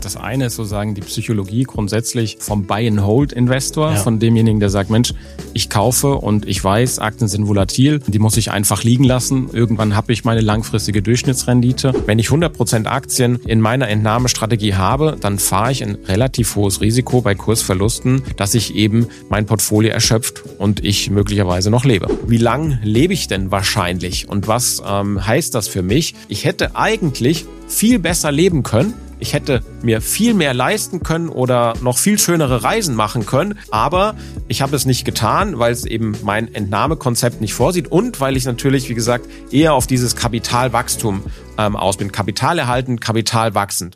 Das eine ist sozusagen die Psychologie grundsätzlich vom Buy-and-Hold-Investor, von demjenigen, der sagt, Mensch, ich kaufe und ich weiß, Aktien sind volatil, die muss ich einfach liegen lassen. Irgendwann habe ich meine langfristige Durchschnittsrendite. Wenn ich 100% Aktien in meiner Entnahmestrategie habe, dann fahre ich ein relativ hohes Risiko bei Kursverlusten, dass sich eben mein Portfolio erschöpft und ich möglicherweise noch lebe. Wie lang lebe ich denn wahrscheinlich und was heißt das für mich? Ich hätte eigentlich viel besser leben können. Ich hätte mir viel mehr leisten können oder noch viel schönere Reisen machen können, aber ich habe es nicht getan, weil es eben mein Entnahmekonzept nicht vorsieht und weil ich natürlich, wie gesagt, eher auf dieses Kapitalwachstum aus bin. Kapital erhalten, Kapital wachsend.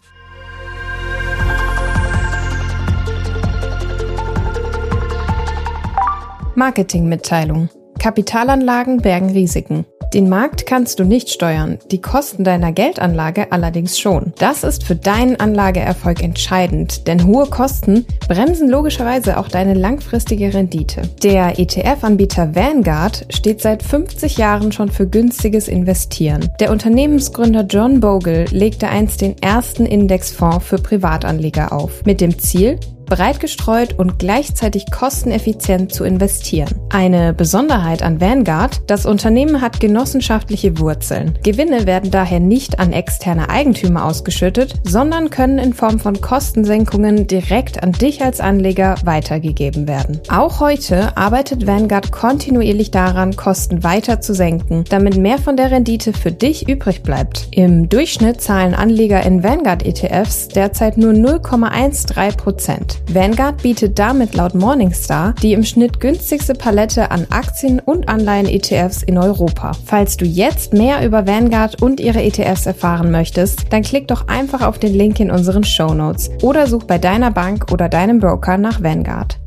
Marketingmitteilung. Kapitalanlagen bergen Risiken. Den Markt kannst du nicht steuern, die Kosten deiner Geldanlage allerdings schon. Das ist für deinen Anlageerfolg entscheidend, denn hohe Kosten bremsen logischerweise auch deine langfristige Rendite. Der ETF-Anbieter Vanguard steht seit 50 Jahren schon für günstiges Investieren. Der Unternehmensgründer John Bogle legte einst den ersten Indexfonds für Privatanleger auf, mit dem Ziel, breit gestreut und gleichzeitig kosteneffizient zu investieren. Eine Besonderheit an Vanguard: Das Unternehmen hat genossenschaftliche Wurzeln. Gewinne werden daher nicht an externe Eigentümer ausgeschüttet, sondern können in Form von Kostensenkungen direkt an dich als Anleger weitergegeben werden. Auch heute arbeitet Vanguard kontinuierlich daran, Kosten weiter zu senken, damit mehr von der Rendite für dich übrig bleibt. Im Durchschnitt zahlen Anleger in Vanguard-ETFs derzeit nur 0,13%. Vanguard bietet damit laut Morningstar die im Schnitt günstigste Palette an Aktien- und Anleihen-ETFs in Europa. Falls du jetzt mehr über Vanguard und ihre ETFs erfahren möchtest, dann klick doch einfach auf den Link in unseren Shownotes oder such bei deiner Bank oder deinem Broker nach Vanguard.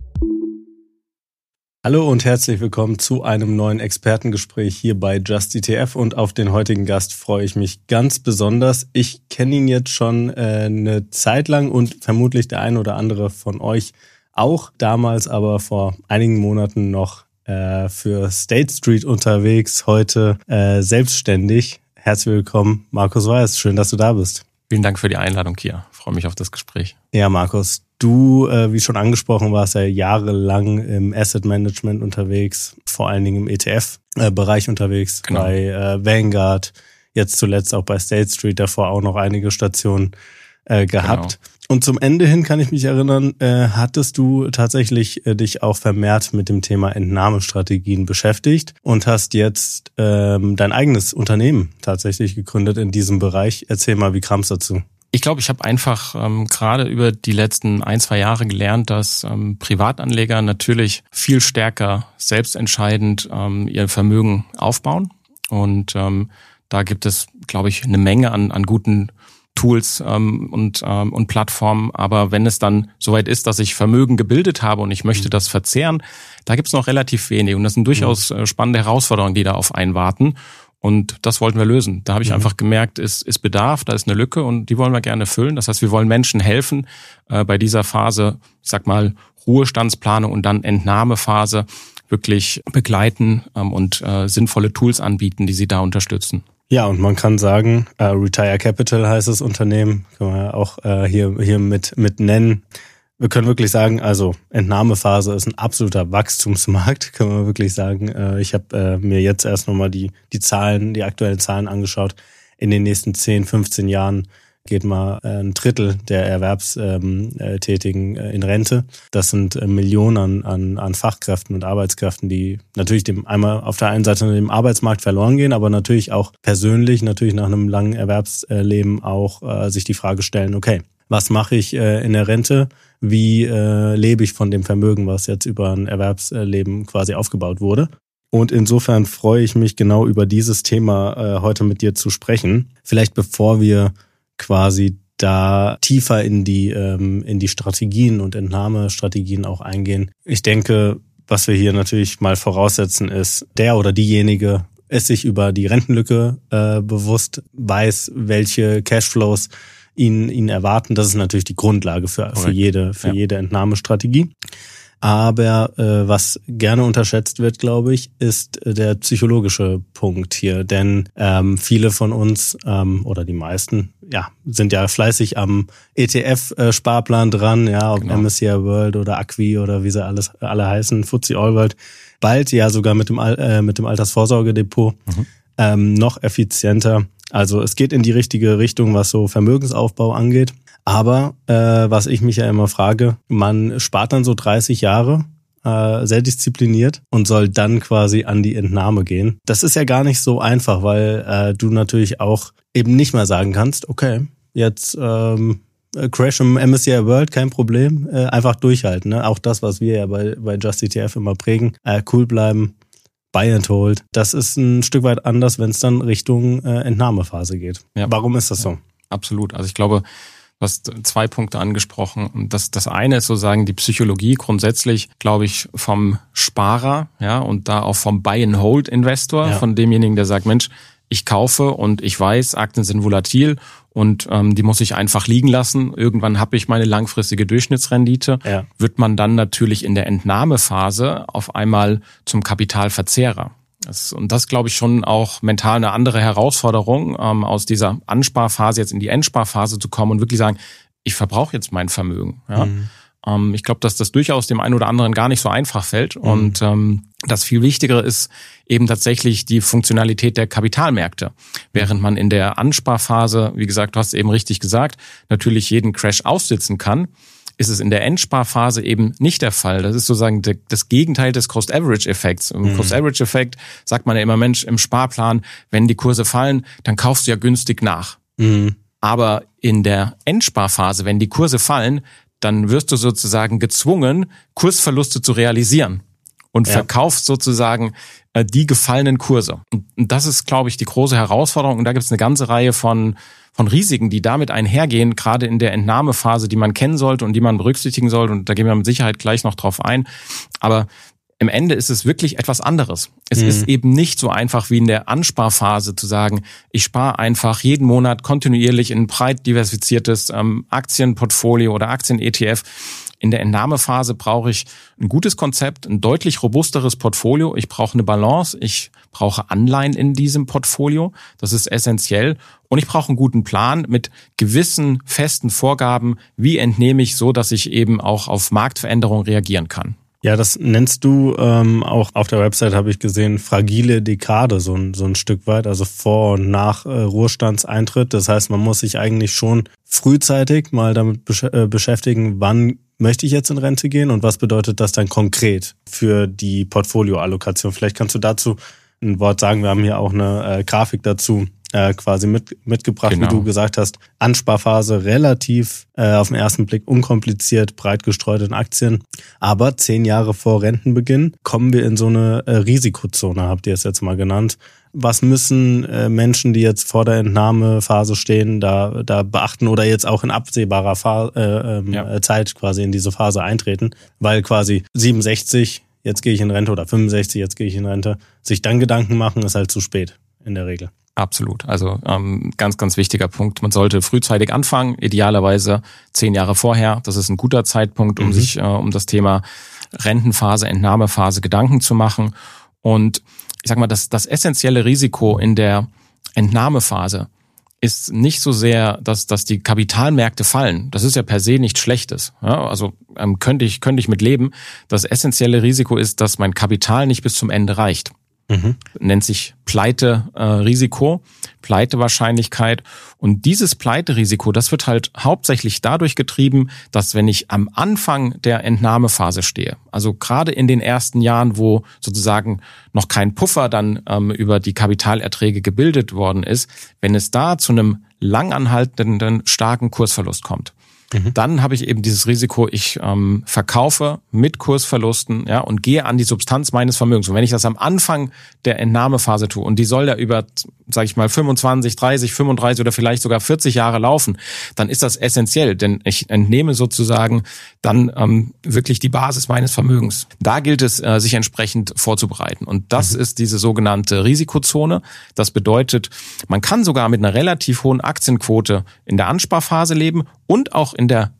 Hallo und herzlich willkommen zu einem neuen Expertengespräch hier bei Just ETF und auf den heutigen Gast freue ich mich ganz besonders. Ich kenne ihn jetzt schon eine Zeit lang und vermutlich der ein oder andere von euch auch, damals aber vor einigen Monaten noch für State Street unterwegs, heute selbstständig. Herzlich willkommen, Markus Weiß, schön, dass du da bist. Vielen Dank für die Einladung, Kia. Ich freue mich auf das Gespräch. Ja, Markus, du, wie schon angesprochen, warst ja jahrelang im Asset Management unterwegs, vor allen Dingen im ETF-Bereich unterwegs, genau. Bei Vanguard, jetzt zuletzt auch bei State Street, davor auch noch einige Stationen gehabt. Genau. Und zum Ende hin kann ich mich erinnern, hattest du tatsächlich dich auch vermehrt mit dem Thema Entnahmestrategien beschäftigt und hast jetzt dein eigenes Unternehmen tatsächlich gegründet in diesem Bereich. Erzähl mal, wie kam es dazu? Ich glaube, ich habe einfach gerade über die letzten 1-2 Jahre gelernt, dass Privatanleger natürlich viel stärker selbstentscheidend ihr Vermögen aufbauen. Und da gibt es, glaube ich, eine Menge an guten Tools und Plattformen. Aber wenn es dann soweit ist, dass ich Vermögen gebildet habe und ich möchte das verzehren, da gibt es noch relativ wenig. Und das sind durchaus spannende Herausforderungen, die da auf einen warten. Und das wollten wir lösen. Da habe ich einfach gemerkt, ist Bedarf, da ist eine Lücke und die wollen wir gerne füllen. Das heißt, wir wollen Menschen helfen, bei dieser Phase, ich sag mal, Ruhestandsplanung und dann Entnahmephase wirklich begleiten und sinnvolle Tools anbieten, die sie da unterstützen. Ja, und man kann sagen, Retire Capital heißt das Unternehmen, können wir auch hier mit nennen. Wir können wirklich sagen, also Entnahmephase ist ein absoluter Wachstumsmarkt, können wir wirklich sagen. Ich habe mir jetzt erst nochmal die aktuellen Zahlen angeschaut. In den nächsten 10, 15 Jahren geht mal ein Drittel der Erwerbstätigen in Rente. Das sind Millionen an Fachkräften und Arbeitskräften, die natürlich einmal auf der einen Seite dem Arbeitsmarkt verloren gehen, aber natürlich auch persönlich, natürlich nach einem langen Erwerbsleben auch sich die Frage stellen, okay, was mache ich in der Rente? Wie lebe ich von dem Vermögen, was jetzt über ein Erwerbsleben quasi aufgebaut wurde? Und insofern freue ich mich genau über dieses Thema heute mit dir zu sprechen. Vielleicht bevor wir quasi da tiefer in die Strategien und Entnahmestrategien auch eingehen. Ich denke, was wir hier natürlich mal voraussetzen ist, der oder diejenige ist sich über die Rentenlücke bewusst, weiß, welche Cashflows ihn erwarten. Das ist natürlich die Grundlage für jede Entnahmestrategie. Aber was gerne unterschätzt wird, glaube ich, ist der psychologische Punkt hier. Denn viele von uns oder die meisten sind ja fleißig am ETF-Sparplan dran, ja, ob genau. MSCI World oder Acqui oder wie sie alle heißen, FTSE All World. Bald ja sogar mit dem Altersvorsorgedepot noch effizienter. Also es geht in die richtige Richtung, was so Vermögensaufbau angeht. Aber was ich mich ja immer frage, man spart dann so 30 Jahre sehr diszipliniert und soll dann quasi an die Entnahme gehen. Das ist ja gar nicht so einfach, weil du natürlich auch eben nicht mehr sagen kannst, okay, jetzt Crash im MSCI World, kein Problem, einfach durchhalten. Ne? Auch das, was wir ja bei Just ETF immer prägen, cool bleiben, buy and hold. Das ist ein Stück weit anders, wenn es dann Richtung Entnahmephase geht. Ja. Warum ist das so? Absolut. Also ich glaube, du hast 2 Punkte angesprochen. Und das eine ist sozusagen die Psychologie grundsätzlich, glaube ich, vom Sparer, ja, und da auch vom Buy-and-Hold-Investor, von demjenigen, der sagt, Mensch, ich kaufe und ich weiß, Aktien sind volatil und die muss ich einfach liegen lassen. Irgendwann habe ich meine langfristige Durchschnittsrendite. Ja. Wird man dann natürlich in der Entnahmephase auf einmal zum Kapitalverzehrer. Und das glaube ich schon auch mental eine andere Herausforderung, aus dieser Ansparphase jetzt in die Endsparphase zu kommen und wirklich sagen, ich verbrauche jetzt mein Vermögen. Ja? Ich glaube, dass das durchaus dem einen oder anderen gar nicht so einfach fällt. Und das viel Wichtigere ist eben tatsächlich die Funktionalität der Kapitalmärkte. Während man in der Ansparphase, wie gesagt, du hast eben richtig gesagt, natürlich jeden Crash aussitzen kann, ist es in der Endsparphase eben nicht der Fall. Das ist sozusagen das Gegenteil des Cost-Average-Effekts. Im Cost-Average-Effekt sagt man ja immer, Mensch, im Sparplan, wenn die Kurse fallen, dann kaufst du ja günstig nach. Aber in der Endsparphase, wenn die Kurse fallen, dann wirst du sozusagen gezwungen, Kursverluste zu realisieren und verkaufst sozusagen die gefallenen Kurse. Und das ist, glaube ich, die große Herausforderung. Und da gibt es eine ganze Reihe von Risiken, die damit einhergehen, gerade in der Entnahmephase, die man kennen sollte und die man berücksichtigen sollte. Und da gehen wir mit Sicherheit gleich noch drauf ein. Aber im Ende ist es wirklich etwas anderes. Es ist eben nicht so einfach wie in der Ansparphase zu sagen, ich spare einfach jeden Monat kontinuierlich in ein breit diversifiziertes Aktienportfolio oder Aktien-ETF. In der Entnahmephase brauche ich ein gutes Konzept, ein deutlich robusteres Portfolio. Ich brauche eine Balance. Ich brauche Anleihen in diesem Portfolio. Das ist essentiell. Und ich brauche einen guten Plan mit gewissen festen Vorgaben. Wie entnehme ich so, dass ich eben auch auf Marktveränderungen reagieren kann? Ja, das nennst du auch auf der Website, habe ich gesehen, fragile Dekade, so ein Stück weit, also vor und nach Ruhestandseintritt. Das heißt, man muss sich eigentlich schon frühzeitig mal damit beschäftigen, wann möchte ich jetzt in Rente gehen und was bedeutet das dann konkret für die Portfolioallokation. Vielleicht kannst du dazu ein Wort sagen. Wir haben hier auch eine Grafik dazu quasi mitgebracht, genau. Wie du gesagt hast, Ansparphase relativ auf den ersten Blick unkompliziert, breit gestreut in Aktien. Aber 10 Jahre vor Rentenbeginn kommen wir in so eine Risikozone, habt ihr es jetzt mal genannt. Was müssen Menschen, die jetzt vor der Entnahmephase stehen, da beachten oder jetzt auch in absehbarer Zeit quasi in diese Phase eintreten? Weil quasi 67, jetzt gehe ich in Rente oder 65, jetzt gehe ich in Rente, sich dann Gedanken machen, ist halt zu spät in der Regel. Absolut. Also ganz, ganz wichtiger Punkt. Man sollte frühzeitig anfangen, idealerweise 10 Jahre vorher. Das ist ein guter Zeitpunkt, um sich um das Thema Rentenphase, Entnahmephase Gedanken zu machen. Und ich sag mal, das essentielle Risiko in der Entnahmephase ist nicht so sehr, dass die Kapitalmärkte fallen. Das ist ja per se nichts Schlechtes. Ja, also könnte ich mit leben. Das essentielle Risiko ist, dass mein Kapital nicht bis zum Ende reicht. Nennt sich Pleite-Risiko, Pleitewahrscheinlichkeit. Und dieses Pleiterisiko, das wird halt hauptsächlich dadurch getrieben, dass wenn ich am Anfang der Entnahmephase stehe, also gerade in den ersten Jahren, wo sozusagen noch kein Puffer dann über die Kapitalerträge gebildet worden ist, wenn es da zu einem langanhaltenden starken Kursverlust kommt, dann habe ich eben dieses Risiko, ich verkaufe mit Kursverlusten, ja, und gehe an die Substanz meines Vermögens. Und wenn ich das am Anfang der Entnahmephase tue und die soll ja über, sage ich mal, 25, 30, 35 oder vielleicht sogar 40 Jahre laufen, dann ist das essentiell, denn ich entnehme sozusagen dann wirklich die Basis meines Vermögens. Da gilt es, sich entsprechend vorzubereiten. Und das ist diese sogenannte Risikozone. Das bedeutet, man kann sogar mit einer relativ hohen Aktienquote in der Ansparphase leben und auch in der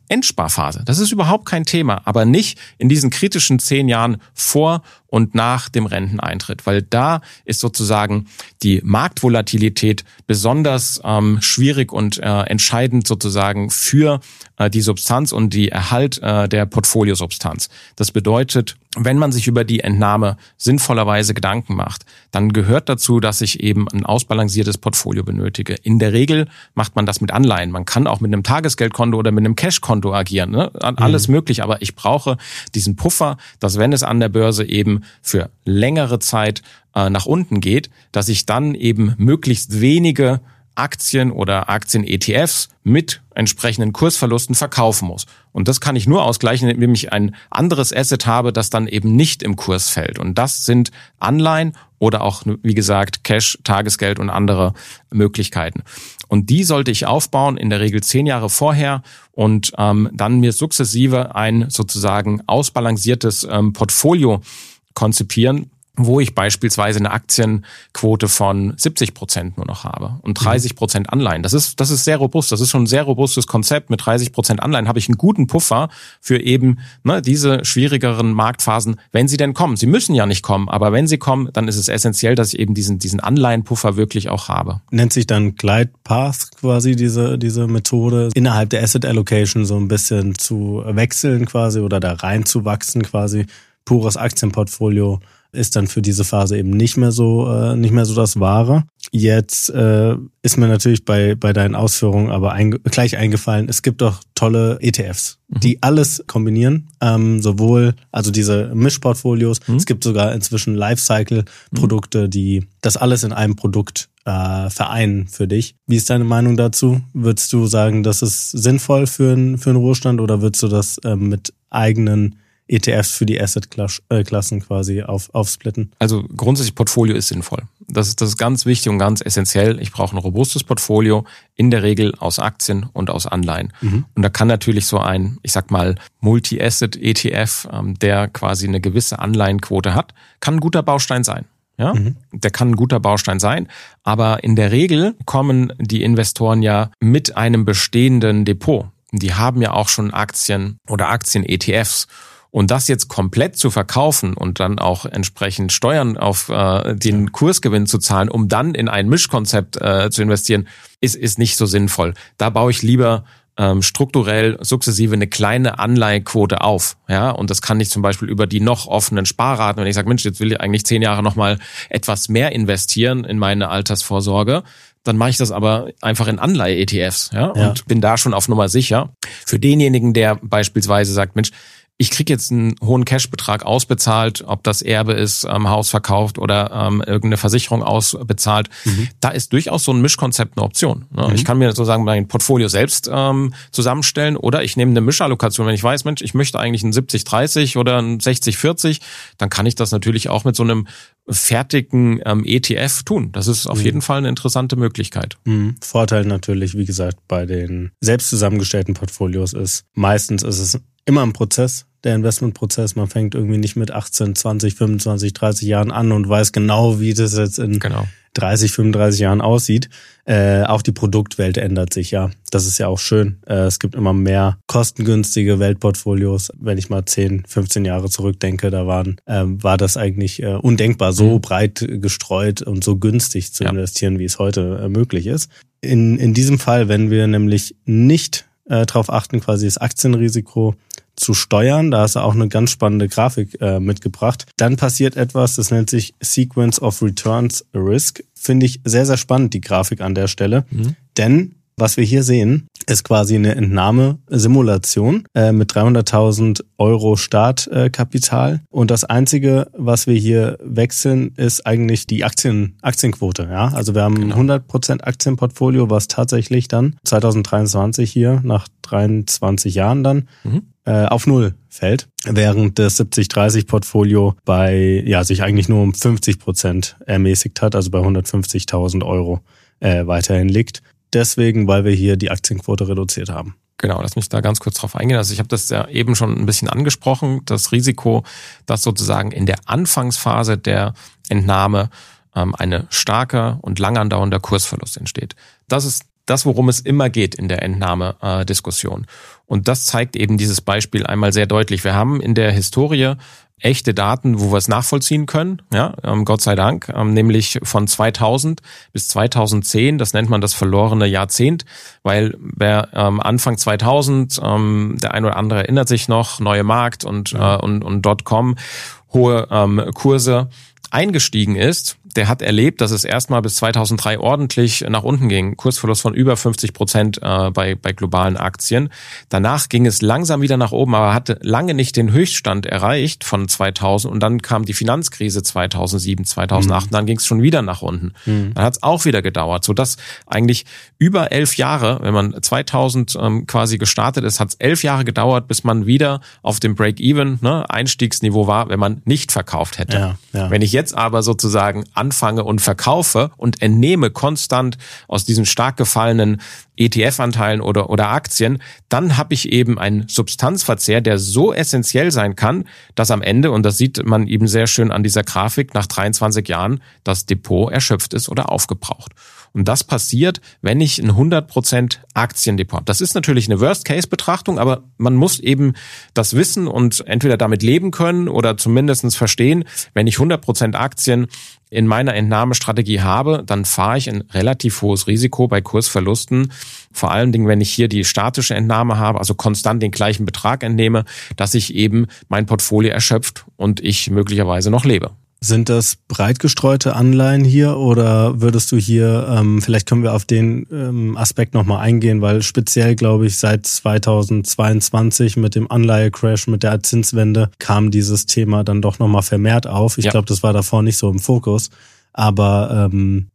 Endsparphase. Das ist überhaupt kein Thema, aber nicht in diesen kritischen 10 Jahren vor und nach dem Renteneintritt, weil da ist sozusagen die Marktvolatilität besonders schwierig und entscheidend sozusagen für die Substanz und die Erhalt der Portfoliosubstanz. Das bedeutet, wenn man sich über die Entnahme sinnvollerweise Gedanken macht, dann gehört dazu, dass ich eben ein ausbalanciertes Portfolio benötige. In der Regel macht man das mit Anleihen. Man kann auch mit einem Tagesgeldkonto oder mit einem Cashkonto agieren, ne? Alles möglich, aber ich brauche diesen Puffer, dass wenn es an der Börse eben für längere Zeit nach unten geht, dass ich dann eben möglichst wenige Aktien oder Aktien-ETFs mit entsprechenden Kursverlusten verkaufen muss. Und das kann ich nur ausgleichen, indem ich ein anderes Asset habe, das dann eben nicht im Kurs fällt. Und das sind Anleihen oder auch, wie gesagt, Cash, Tagesgeld und andere Möglichkeiten. Und die sollte ich aufbauen, in der Regel 10 Jahre vorher und dann mir sukzessive ein sozusagen ausbalanciertes Portfolio konzipieren, wo ich beispielsweise eine Aktienquote von 70% nur noch habe und 30% Anleihen. Das ist sehr robust. Das ist schon ein sehr robustes Konzept. Mit 30% Anleihen habe ich einen guten Puffer für eben diese schwierigeren Marktphasen, wenn sie denn kommen. Sie müssen ja nicht kommen, aber wenn sie kommen, dann ist es essentiell, dass ich eben diesen Anleihenpuffer wirklich auch habe. Nennt sich dann Glide Path quasi diese Methode, innerhalb der Asset Allocation so ein bisschen zu wechseln quasi oder da reinzuwachsen quasi. Pures Aktienportfolio ist dann für diese Phase eben nicht mehr so das Wahre. Jetzt ist mir natürlich bei deinen Ausführungen aber gleich eingefallen, es gibt doch tolle ETFs, die alles kombinieren, sowohl also diese Mischportfolios, es gibt sogar inzwischen Lifecycle-Produkte, die das alles in einem Produkt vereinen für dich. Wie ist deine Meinung dazu? Würdest du sagen, das ist sinnvoll für einen Ruhestand oder würdest du das mit eigenen ETFs für die Asset-Klassen quasi aufsplitten? Also grundsätzlich Portfolio ist sinnvoll. Das ist ganz wichtig und ganz essentiell. Ich brauche ein robustes Portfolio, in der Regel aus Aktien und aus Anleihen. Und da kann natürlich so ein, ich sag mal, Multi-Asset-ETF, der quasi eine gewisse Anleihenquote hat, kann ein guter Baustein sein. Ja, der kann ein guter Baustein sein, aber in der Regel kommen die Investoren ja mit einem bestehenden Depot. Die haben ja auch schon Aktien oder Aktien-ETFs. Und das jetzt komplett zu verkaufen und dann auch entsprechend Steuern auf den Kursgewinn zu zahlen, um dann in ein Mischkonzept zu investieren, ist nicht so sinnvoll. Da baue ich lieber strukturell sukzessive eine kleine Anleihequote auf. Ja, und das kann ich zum Beispiel über die noch offenen Sparraten, wenn ich sage, Mensch, jetzt will ich eigentlich 10 Jahre nochmal etwas mehr investieren in meine Altersvorsorge, dann mache ich das aber einfach in Anleihe-ETFs, und bin da schon auf Nummer sicher. Für denjenigen, der beispielsweise sagt, Mensch, ich kriege jetzt einen hohen Cashbetrag ausbezahlt, ob das Erbe ist, Haus verkauft oder irgendeine Versicherung ausbezahlt. Da ist durchaus so ein Mischkonzept eine Option. Ich kann mir sozusagen mein Portfolio selbst zusammenstellen oder ich nehme eine Mischallokation. Wenn ich weiß, Mensch, ich möchte eigentlich ein 70-30 oder ein 60-40, dann kann ich das natürlich auch mit so einem fertigen ETF tun. Das ist auf jeden Fall eine interessante Möglichkeit. Vorteil natürlich, wie gesagt, bei den selbst zusammengestellten Portfolios ist, meistens ist es immer ein Prozess, der Investmentprozess. Man fängt irgendwie nicht mit 18, 20, 25, 30 Jahren an und weiß genau, wie das jetzt in 30, 35 Jahren aussieht. Auch die Produktwelt ändert sich, ja. Das ist ja auch schön. Es gibt immer mehr kostengünstige Weltportfolios. Wenn ich mal 10, 15 Jahre zurückdenke, da war das eigentlich undenkbar, so breit gestreut und so günstig zu investieren, wie es heute möglich ist. In diesem Fall, wenn wir nämlich nicht darauf achten, quasi das Aktienrisiko zu steuern. Da hast du auch eine ganz spannende Grafik mitgebracht. Dann passiert etwas, das nennt sich Sequence of Returns Risk. Finde ich sehr, sehr spannend, die Grafik an der Stelle. Denn was wir hier sehen, ist quasi eine Entnahmesimulation mit 300.000 Euro Startkapital. Und das Einzige, was wir hier wechseln, ist eigentlich die Aktienquote. Ja? Also wir haben 100% Aktienportfolio, was tatsächlich dann 2023 hier nach 23 Jahren dann auf Null fällt, während das 70-30-Portfolio sich eigentlich nur um 50% ermäßigt hat, also bei 150.000 Euro weiterhin liegt. Deswegen, weil wir hier die Aktienquote reduziert haben. Genau, lass mich da ganz kurz drauf eingehen. Also ich habe das ja eben schon ein bisschen angesprochen, das Risiko, dass sozusagen in der Anfangsphase der Entnahme eine starke und lang andauernder Kursverlust entsteht. Das ist das, worum es immer geht in der Entnahmediskussion. Und das zeigt eben dieses Beispiel einmal sehr deutlich. Wir haben in der Historie echte Daten, wo wir es nachvollziehen können, ja, Gott sei Dank, nämlich von 2000 bis 2010, das nennt man das verlorene Jahrzehnt, weil wer Anfang 2000, der ein oder andere erinnert sich noch, neue Markt und .com, hohe Kurse eingestiegen ist, der hat erlebt, dass es erstmal bis 2003 ordentlich nach unten ging. Kursverlust von über 50% bei globalen Aktien. Danach ging es langsam wieder nach oben, aber hatte lange nicht den Höchststand erreicht von 2000. Und dann kam die Finanzkrise 2007, 2008. Und dann ging es schon wieder nach unten. Dann hat es auch wieder gedauert, sodass eigentlich über 11 Jahre, wenn man 2000 quasi gestartet ist, hat es 11 Jahre gedauert, bis man wieder auf dem Break-Even, Einstiegsniveau war, wenn man nicht verkauft hätte. Ja. Wenn ich jetzt aber sozusagen anfange und verkaufe und entnehme konstant aus diesen stark gefallenen ETF-Anteilen oder Aktien, dann habe ich eben einen Substanzverzehr, der so essentiell sein kann, dass am Ende, und das sieht man eben sehr schön an dieser Grafik, nach 23 Jahren das Depot erschöpft ist oder aufgebraucht. Und das passiert, wenn ich ein 100% Aktiendepot habe. Das ist natürlich eine Worst-Case-Betrachtung, aber man muss eben das wissen und entweder damit leben können oder zumindest verstehen, wenn ich 100% Aktien in meiner Entnahmestrategie habe, dann fahre ich ein relativ hohes Risiko bei Kursverlusten. Vor allen Dingen, wenn ich hier die statische Entnahme habe, also konstant den gleichen Betrag entnehme, dass ich eben mein Portfolio erschöpft und ich möglicherweise noch lebe. Sind das breit gestreute Anleihen hier oder würdest du hier, vielleicht können wir auf den Aspekt nochmal eingehen, weil speziell, glaube ich, seit 2022 mit dem Anleihecrash, mit der Zinswende kam dieses Thema dann doch nochmal vermehrt auf. Ich glaube, das war davor nicht so im Fokus. Aber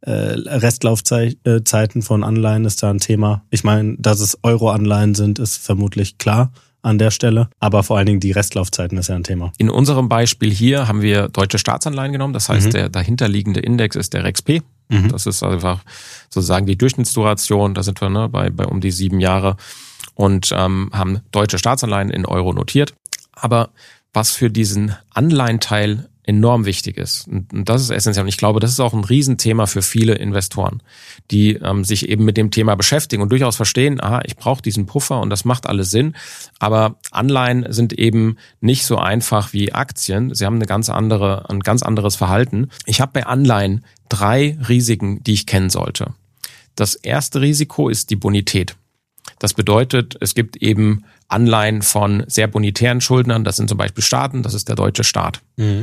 Restlaufzeiten von Anleihen ist da ein Thema. Ich meine, dass es Euro-Anleihen sind, ist vermutlich klar an der Stelle, aber vor allen Dingen die Restlaufzeiten ist ja ein Thema. In unserem Beispiel hier haben wir deutsche Staatsanleihen genommen, das heißt, der dahinterliegende Index ist der REXP. Das ist einfach sozusagen die Durchschnittsduration, da sind wir bei um die 7 Jahre und haben deutsche Staatsanleihen in Euro notiert. Aber was für diesen Anleihenteil enorm wichtig ist. Und das ist essentiell. Und ich glaube, das ist auch ein Riesenthema für viele Investoren, die sich eben mit dem Thema beschäftigen und durchaus verstehen, ich brauche diesen Puffer und das macht alles Sinn. Aber Anleihen sind eben nicht so einfach wie Aktien. Sie haben ein ganz anderes Verhalten. Ich habe bei Anleihen 3 Risiken, die ich kennen sollte. Das erste Risiko ist die Bonität. Das bedeutet, es gibt eben Anleihen von sehr bonitären Schuldnern. Das sind zum Beispiel Staaten, das ist der deutsche Staat.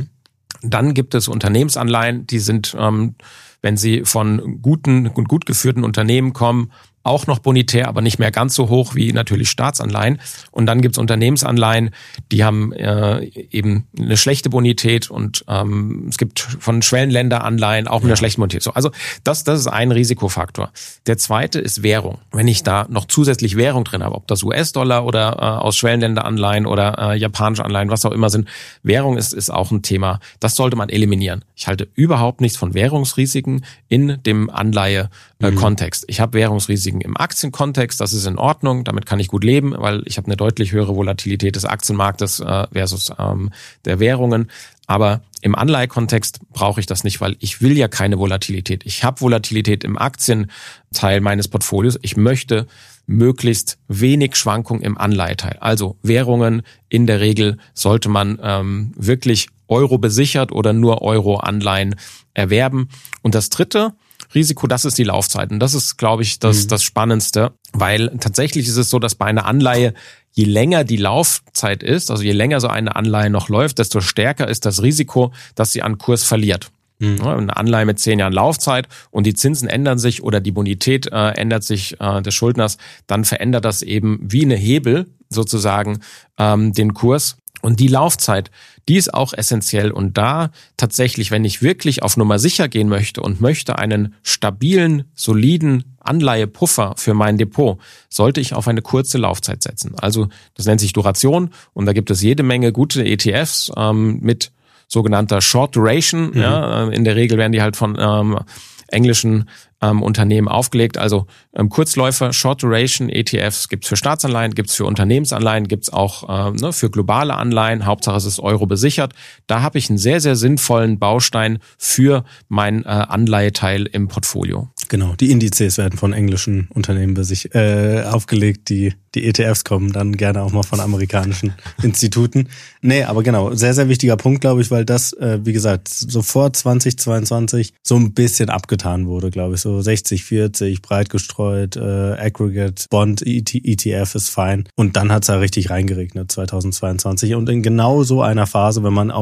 Dann gibt es Unternehmensanleihen, die sind, wenn sie von guten und gut geführten Unternehmen kommen, auch noch bonitär, aber nicht mehr ganz so hoch wie natürlich Staatsanleihen. Und dann gibt es Unternehmensanleihen, die haben eben eine schlechte Bonität und es gibt von Schwellenländeranleihen auch mit einer schlechten Bonität. So, also das ist ein Risikofaktor. Der zweite ist Währung. Wenn ich da noch zusätzlich Währung drin habe, ob das US-Dollar oder aus Schwellenländeranleihen oder japanische Anleihen, was auch immer sind, Währung ist auch ein Thema. Das sollte man eliminieren. Ich halte überhaupt nichts von Währungsrisiken in dem Anleihe-Kontext. Ich habe Währungsrisiken im Aktienkontext, das ist in Ordnung, damit kann ich gut leben, weil ich habe eine deutlich höhere Volatilität des Aktienmarktes versus der Währungen. Aber im Anleihekontext brauche ich das nicht, weil ich will ja keine Volatilität. Ich habe Volatilität im Aktienteil meines Portfolios. Ich möchte möglichst wenig Schwankung im Anleiheteil. Also Währungen, in der Regel sollte man wirklich Euro besichert oder nur Euro-Anleihen erwerben. Und das dritte Risiko, das ist die Laufzeit. Und das ist, glaube ich, das Spannendste, weil tatsächlich ist es so, dass bei einer Anleihe, je länger die Laufzeit ist, also je länger so eine Anleihe noch läuft, desto stärker ist das Risiko, dass sie an Kurs verliert. Eine Anleihe mit 10 Jahren Laufzeit und die Zinsen ändern sich oder die Bonität ändert sich des Schuldners, dann verändert das eben wie eine Hebel sozusagen den Kurs. Und die Laufzeit, die ist auch essentiell. Und da tatsächlich, wenn ich wirklich auf Nummer sicher gehen möchte und möchte einen stabilen, soliden Anleihepuffer für mein Depot, sollte ich auf eine kurze Laufzeit setzen. Also das nennt sich Duration und da gibt es jede Menge gute ETFs mit sogenannter Short Duration. Ja, in der Regel werden die halt von englischen Unternehmen aufgelegt. Also Kurzläufer, Short Duration ETFs gibt's für Staatsanleihen, gibt's für Unternehmensanleihen, gibt's auch für globale Anleihen. Hauptsache es ist Euro besichert. Da habe ich einen sehr, sehr sinnvollen Baustein für mein Anleiheteil im Portfolio. Genau, die Indizes werden von englischen Unternehmen aufgelegt, die ETFs kommen dann gerne auch mal von amerikanischen Instituten. Nee, aber genau, sehr, sehr wichtiger Punkt, glaube ich, weil das, wie gesagt, sofort 2022 so ein bisschen abgetan wurde, glaube ich, so 60-40, breit gestreut, Aggregate, Bond, ETF ist fein und dann hat's ja richtig reingeregnet 2022 und in genau so einer Phase, wenn man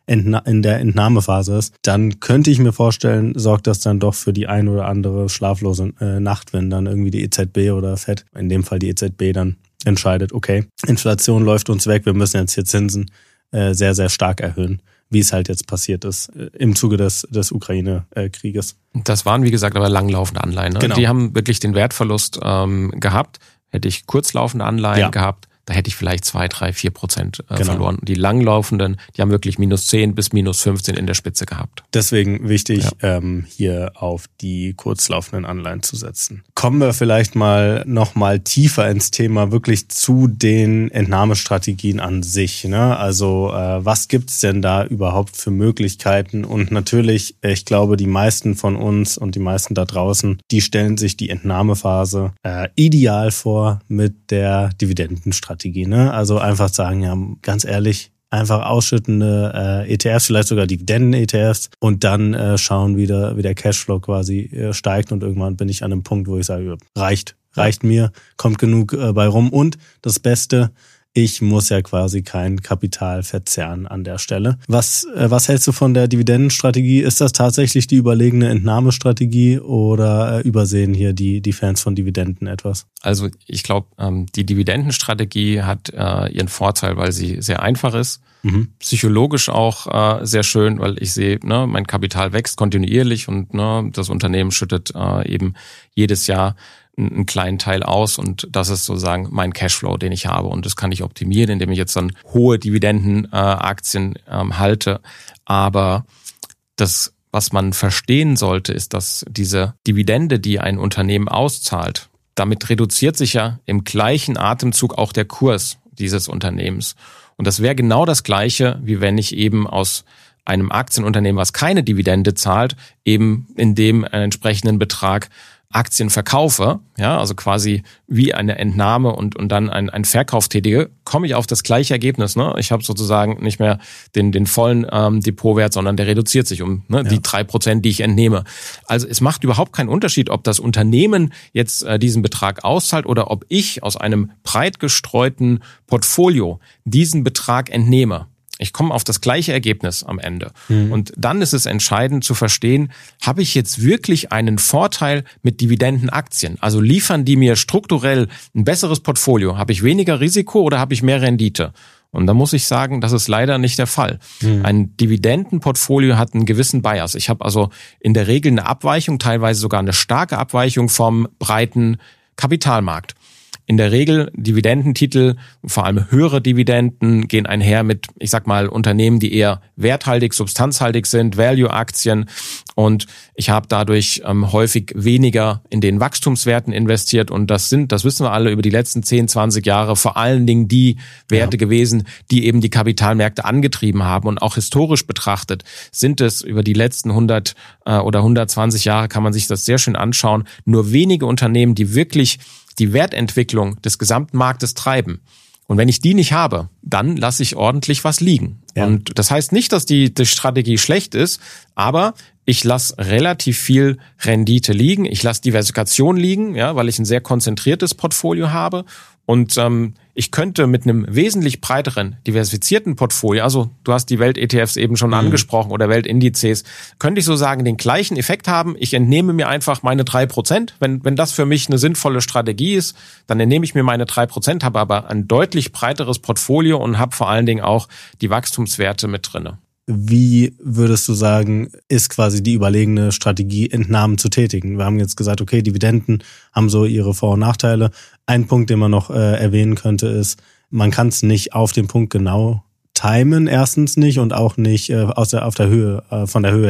in der Entnahmephase ist, dann könnte ich mir vorstellen, sorgt das dann doch für die ein oder andere schlaflose Nacht, wenn dann irgendwie die EZB oder FED, in dem Fall die EZB, dann entscheidet, okay, Inflation läuft uns weg, wir müssen jetzt hier Zinsen sehr, sehr stark erhöhen, wie es halt jetzt passiert ist im Zuge des Ukraine-Krieges. Das waren, wie gesagt, aber langlaufende Anleihen. Ne? Genau. Die haben wirklich den Wertverlust gehabt. Hätte ich kurzlaufende Anleihen gehabt, da hätte ich vielleicht 2, 3, 4% verloren. Die langlaufenden, die haben wirklich -10 bis -15 in der Spitze gehabt. Deswegen wichtig, hier auf die kurzlaufenden Anleihen zu setzen. Kommen wir vielleicht noch mal tiefer ins Thema, wirklich zu den Entnahmestrategien an sich. Ne? Also was gibt's denn da überhaupt für Möglichkeiten? Und natürlich, ich glaube, die meisten von uns und die meisten da draußen, die stellen sich die Entnahmephase ideal vor mit der Dividendenstrategie. Ne? Also einfach sagen, ja, ganz ehrlich, einfach ausschüttende ETFs, vielleicht sogar Dividenden-ETFs und dann schauen, wie der Cashflow quasi steigt und irgendwann bin ich an einem Punkt, wo ich sage, reicht mir, kommt genug bei rum und das Beste, ich muss ja quasi kein Kapital verzehren an der Stelle. Was hältst du von der Dividendenstrategie? Ist das tatsächlich die überlegene Entnahmestrategie oder übersehen hier die Fans von Dividenden etwas? Also ich glaube, die Dividendenstrategie hat ihren Vorteil, weil sie sehr einfach ist. Psychologisch auch sehr schön, weil ich sehe, mein Kapital wächst kontinuierlich und das Unternehmen schüttet eben jedes Jahr einen kleinen Teil aus und das ist sozusagen mein Cashflow, den ich habe und das kann ich optimieren, indem ich jetzt dann hohe Dividendenaktien halte. Aber das, was man verstehen sollte, ist, dass diese Dividende, die ein Unternehmen auszahlt, damit reduziert sich ja im gleichen Atemzug auch der Kurs dieses Unternehmens. Und das wäre genau das Gleiche, wie wenn ich eben aus einem Aktienunternehmen, was keine Dividende zahlt, eben in dem einen entsprechenden Betrag Aktien verkaufe, ja, also quasi wie eine Entnahme und dann ein Verkauf tätige, komme ich auf das gleiche Ergebnis. Ne? Ich habe sozusagen nicht mehr den vollen Depotwert, sondern der reduziert sich um die 3%, die ich entnehme. Also es macht überhaupt keinen Unterschied, ob das Unternehmen jetzt diesen Betrag auszahlt oder ob ich aus einem breit gestreuten Portfolio diesen Betrag entnehme. Ich komme auf das gleiche Ergebnis am Ende. Und dann ist es entscheidend zu verstehen, habe ich jetzt wirklich einen Vorteil mit Dividendenaktien? Also liefern die mir strukturell ein besseres Portfolio? Habe ich weniger Risiko oder habe ich mehr Rendite? Und da muss ich sagen, das ist leider nicht der Fall. Ein Dividendenportfolio hat einen gewissen Bias. Ich habe also in der Regel eine Abweichung, teilweise sogar eine starke Abweichung vom breiten Kapitalmarkt. In der Regel Dividendentitel, vor allem höhere Dividenden, gehen einher mit, ich sag mal, Unternehmen, die eher werthaltig, substanzhaltig sind, Value-Aktien. Und ich habe dadurch häufig weniger in den Wachstumswerten investiert. Und das wissen wir alle, über die letzten 10, 20 Jahre vor allen Dingen die Werte gewesen, die eben die Kapitalmärkte angetrieben haben. Und auch historisch betrachtet sind es über die letzten 100 oder 120 Jahre, kann man sich das sehr schön anschauen, nur wenige Unternehmen, die wirklich die Wertentwicklung des gesamten Marktes treiben. Und wenn ich die nicht habe, dann lasse ich ordentlich was liegen. Ja. Und das heißt nicht, dass die Strategie schlecht ist, aber ich lasse relativ viel Rendite liegen. Ich lasse Diversifikation liegen, ja, weil ich ein sehr konzentriertes Portfolio habe. Und ich könnte mit einem wesentlich breiteren, diversifizierten Portfolio, also du hast die Welt-ETFs eben schon angesprochen oder Weltindizes, könnte ich so sagen, den gleichen Effekt haben. Ich entnehme mir einfach meine 3%. Wenn das für mich eine sinnvolle Strategie ist, dann entnehme ich mir meine 3%, habe aber ein deutlich breiteres Portfolio und habe vor allen Dingen auch die Wachstumswerte mit drinne. Wie würdest du sagen, ist quasi die überlegene Strategie, Entnahmen zu tätigen? Wir haben jetzt gesagt, okay, Dividenden haben so ihre Vor- und Nachteile. Ein Punkt, den man noch erwähnen könnte, ist, man kann es nicht auf den Punkt genau timen, erstens nicht und auch nicht von der Höhe her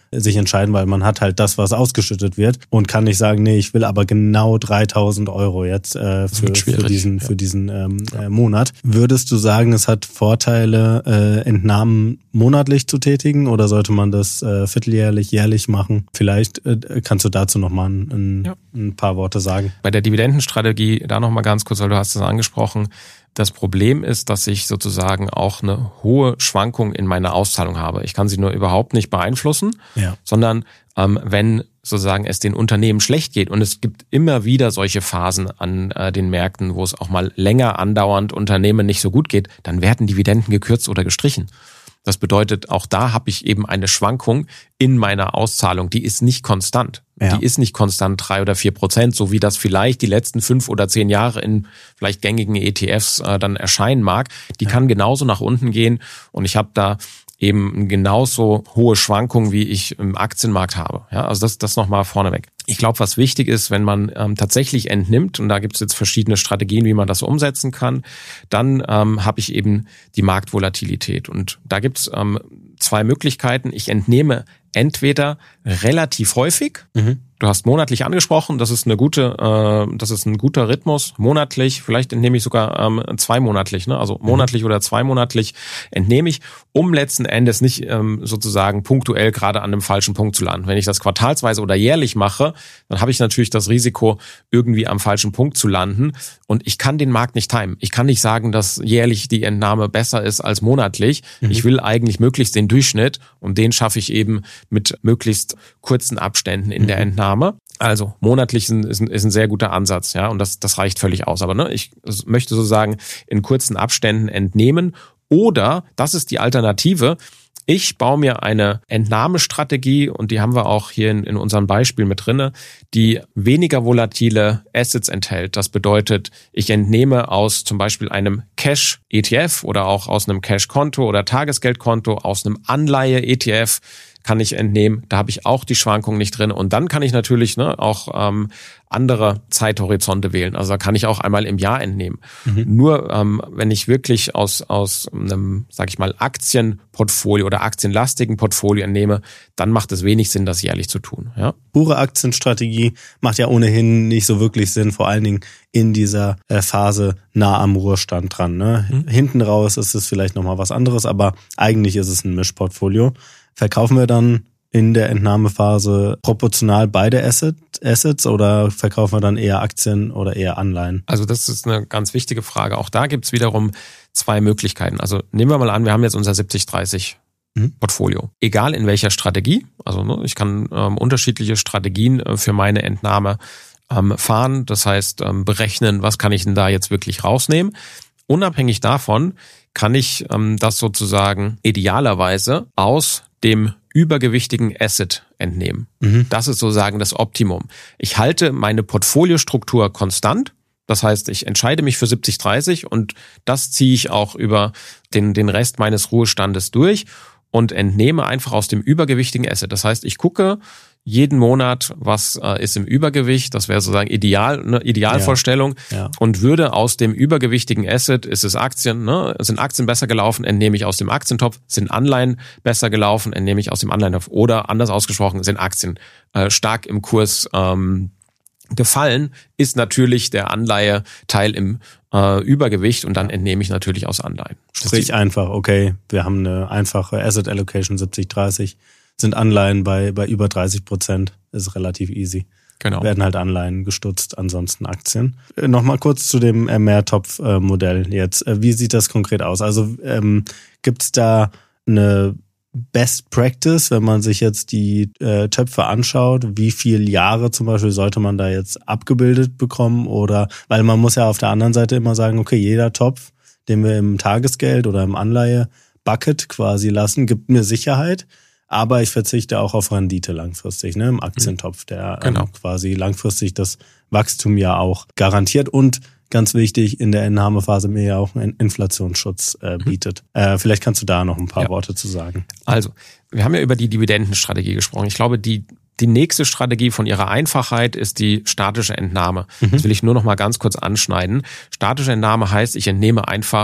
sich entscheiden, weil man hat halt das, was ausgeschüttet wird und kann nicht sagen, nee, ich will aber genau 3.000 € jetzt für diesen Monat. Würdest du sagen, es hat Vorteile, Entnahmen monatlich zu tätigen oder sollte man das vierteljährlich, jährlich machen? Vielleicht kannst du dazu nochmal ein paar Worte sagen. Bei der Dividendenstrategie, da nochmal ganz kurz, weil du hast es angesprochen, das Problem ist, dass ich sozusagen auch eine hohe Schwankung in meiner Auszahlung habe. Ich kann sie nur überhaupt nicht beeinflussen, sondern wenn sozusagen es den Unternehmen schlecht geht und es gibt immer wieder solche Phasen an den Märkten, wo es auch mal länger andauernd Unternehmen nicht so gut geht, dann werden Dividenden gekürzt oder gestrichen. Das bedeutet, auch da habe ich eben eine Schwankung in meiner Auszahlung. Die ist nicht konstant. Ja. Die ist nicht konstant 3 oder 4%, so wie das vielleicht die letzten 5 oder 10 Jahre in vielleicht gängigen ETFs dann erscheinen mag. Die kann genauso nach unten gehen und ich habe da eben genauso hohe Schwankungen, wie ich im Aktienmarkt habe. Ja, also das nochmal vorneweg. Ich glaube, was wichtig ist, wenn man tatsächlich entnimmt, und da gibt es jetzt verschiedene Strategien, wie man das umsetzen kann, dann habe ich eben die Marktvolatilität. Und da gibt es 2 Möglichkeiten. Ich entnehme entweder relativ häufig, du hast monatlich angesprochen, das ist ein guter Rhythmus, monatlich, vielleicht entnehme ich sogar 2-monatlich, ne? Also monatlich oder 2-monatlich entnehme ich, um letzten Endes nicht sozusagen punktuell gerade an einem falschen Punkt zu landen. Wenn ich das quartalsweise oder jährlich mache, dann habe ich natürlich das Risiko, irgendwie am falschen Punkt zu landen und ich kann den Markt nicht timen. Ich kann nicht sagen, dass jährlich die Entnahme besser ist als monatlich. Ich will eigentlich möglichst den Durchschnitt und den schaffe ich eben mit möglichst kurzen Abständen in der Entnahme. Also monatlich ist ein sehr guter Ansatz, ja, und das reicht völlig aus. Aber ich möchte so sagen, in kurzen Abständen entnehmen oder, das ist die Alternative, ich baue mir eine Entnahmestrategie und die haben wir auch hier in unserem Beispiel mit drinne, die weniger volatile Assets enthält. Das bedeutet, ich entnehme aus zum Beispiel einem Cash-ETF oder auch aus einem Cash-Konto oder Tagesgeldkonto, aus einem Anleihe-ETF kann ich entnehmen. Da habe ich auch die Schwankung nicht drin. Und dann kann ich natürlich auch andere Zeithorizonte wählen. Also da kann ich auch einmal im Jahr entnehmen. Nur wenn ich wirklich aus einem, sag ich mal, Aktienportfolio oder aktienlastigen Portfolio entnehme, dann macht es wenig Sinn, das jährlich zu tun. Ja? Pure Aktienstrategie macht ja ohnehin nicht so wirklich Sinn, vor allen Dingen in dieser Phase nah am Ruhestand dran. Ne? Hinten raus ist es vielleicht nochmal was anderes, aber eigentlich ist es ein Mischportfolio. Verkaufen wir dann in der Entnahmephase proportional beide Assets oder verkaufen wir dann eher Aktien oder eher Anleihen? Also das ist eine ganz wichtige Frage. Auch da gibt es wiederum 2 Möglichkeiten. Also nehmen wir mal an, wir haben jetzt unser 70-30 Portfolio. Egal in welcher Strategie, also ich kann unterschiedliche Strategien für meine Entnahme fahren. Das heißt, berechnen, was kann ich denn da jetzt wirklich rausnehmen. Unabhängig davon kann ich das sozusagen idealerweise aus dem übergewichtigen Asset entnehmen. Das ist sozusagen das Optimum. Ich halte meine Portfoliostruktur konstant. Das heißt, ich entscheide mich für 70-30 und das ziehe ich auch über den Rest meines Ruhestandes durch und entnehme einfach aus dem übergewichtigen Asset. Das heißt, ich gucke jeden Monat, was ist im Übergewicht, das wäre sozusagen eine Idealvorstellung, und würde aus dem übergewichtigen Asset, ist es Aktien, sind Aktien besser gelaufen, entnehme ich aus dem Aktientopf, sind Anleihen besser gelaufen, entnehme ich aus dem Anleihentopf, oder anders ausgesprochen, sind Aktien stark im Kurs gefallen, ist natürlich der Anleiheteil im Übergewicht und dann entnehme ich natürlich aus Anleihen. Sprich einfach, okay, wir haben eine einfache Asset Allocation 70-30, sind Anleihen bei über 30%, ist relativ easy. Genau. Werden halt Anleihen gestutzt, ansonsten Aktien. Nochmal kurz zu dem Mehrtopf-Modell jetzt. Wie sieht das konkret aus? Also gibt's da eine Best Practice, wenn man sich jetzt die Töpfe anschaut? Wie viele Jahre zum Beispiel sollte man da jetzt abgebildet bekommen? Oder, weil man muss ja auf der anderen Seite immer sagen, okay, jeder Topf, den wir im Tagesgeld oder im Anleihe-Bucket quasi lassen, gibt mir Sicherheit. Aber ich verzichte auch auf Rendite langfristig, ne, im Aktientopf, der quasi langfristig das Wachstum ja auch garantiert und ganz wichtig, in der Entnahmephase mir ja auch einen Inflationsschutz bietet. Vielleicht kannst du da noch ein paar Worte zu sagen. Also, wir haben ja über die Dividendenstrategie gesprochen. Ich glaube, die nächste Strategie von ihrer Einfachheit ist die statische Entnahme. Das will ich nur noch mal ganz kurz anschneiden. Statische Entnahme heißt, ich entnehme einfach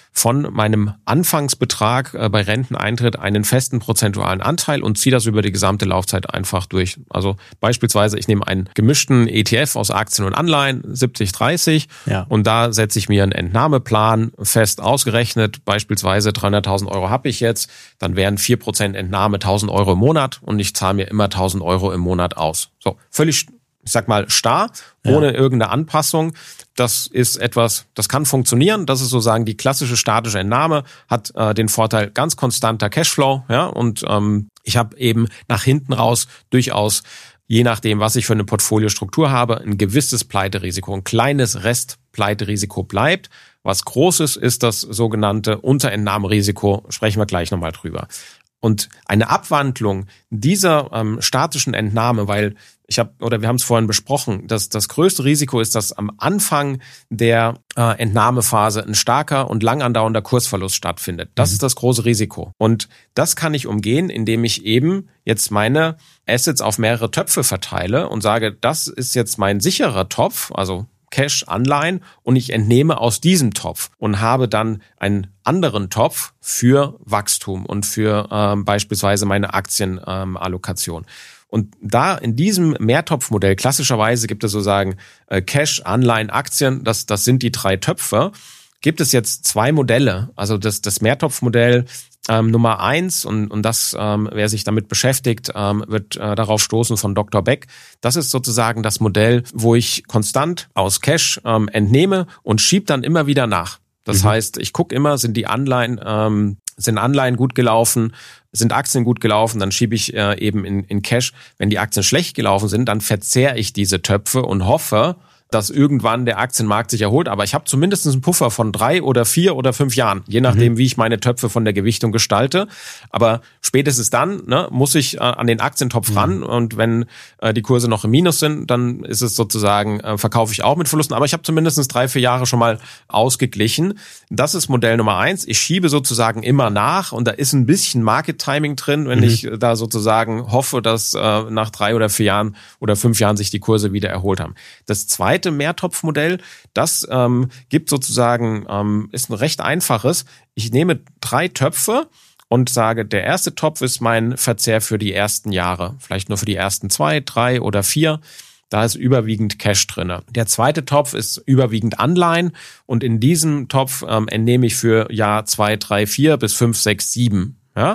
von meinem Anfangsbetrag bei Renteneintritt einen festen prozentualen Anteil und ziehe das über die gesamte Laufzeit einfach durch. Also beispielsweise, ich nehme einen gemischten ETF aus Aktien und Anleihen, 70-30, und da setze ich mir einen Entnahmeplan fest ausgerechnet. Beispielsweise 300.000 Euro habe ich jetzt, dann wären 4% Entnahme 1.000 Euro im Monat und ich zahle mir immer 1.000 Euro im Monat aus. So, völlig, ich sag mal, starr, ohne irgendeine Anpassung. Das ist etwas, das kann funktionieren. Das ist sozusagen die klassische statische Entnahme, hat den Vorteil ganz konstanter Cashflow, und ich habe eben nach hinten raus durchaus, je nachdem, was ich für eine Portfoliostruktur habe, ein gewisses Pleiterisiko. Ein kleines Restpleiterisiko bleibt. Was Großes ist das sogenannte Unterentnahmerisiko. Sprechen wir gleich nochmal drüber. Und eine Abwandlung dieser statischen Entnahme, weil wir haben es vorhin besprochen, dass das größte Risiko ist, dass am Anfang der Entnahmephase ein starker und lang andauernder Kursverlust stattfindet. Das ist das große Risiko. Und das kann ich umgehen, indem ich eben jetzt meine Assets auf mehrere Töpfe verteile und sage, das ist jetzt mein sicherer Topf, also Cash, Anleihen, und ich entnehme aus diesem Topf und habe dann einen anderen Topf für Wachstum und für beispielsweise meine Aktienallokation. Und da in diesem Mehrtopfmodell, klassischerweise gibt es sozusagen Cash, Anleihen, Aktien, das sind die 3 Töpfe, gibt es jetzt 2 Modelle. Also das Mehrtopfmodell Nummer 1, und das, wer sich damit beschäftigt, wird darauf stoßen von Dr. Beck. Das ist sozusagen das Modell, wo ich konstant aus Cash entnehme und schiebe dann immer wieder nach. Das heißt, ich gucke immer, sind Anleihen gut gelaufen, sind Aktien gut gelaufen, dann schiebe ich eben in Cash. Wenn die Aktien schlecht gelaufen sind, dann verzehre ich diese Töpfe und hoffe, dass irgendwann der Aktienmarkt sich erholt. Aber ich habe zumindest einen Puffer von 3 oder 4 oder 5 Jahren, je nachdem, wie ich meine Töpfe von der Gewichtung gestalte. Aber spätestens dann muss ich an den Aktientopf ran. Und wenn die Kurse noch im Minus sind, dann ist es sozusagen, verkaufe ich auch mit Verlusten. Aber ich habe zumindest 3, 4 Jahre schon mal ausgeglichen. Das ist Modell Nummer 1. Ich schiebe sozusagen immer nach, und da ist ein bisschen Market Timing drin, wenn ich da sozusagen hoffe, dass nach 3 oder 4 Jahren oder 5 Jahren sich die Kurse wieder erholt haben. Das zweite Mehrtopfmodell, das gibt sozusagen, ist ein recht einfaches. Ich nehme 3 Töpfe und sage, der erste Topf ist mein Verzehr für die ersten Jahre, vielleicht nur für die ersten 2, 3 oder 4. Da ist überwiegend Cash drinne. Der zweite Topf ist überwiegend Anleihen, und in diesem Topf entnehme ich für Jahr 2, 3, 4 bis 5, 6, 7. Ja?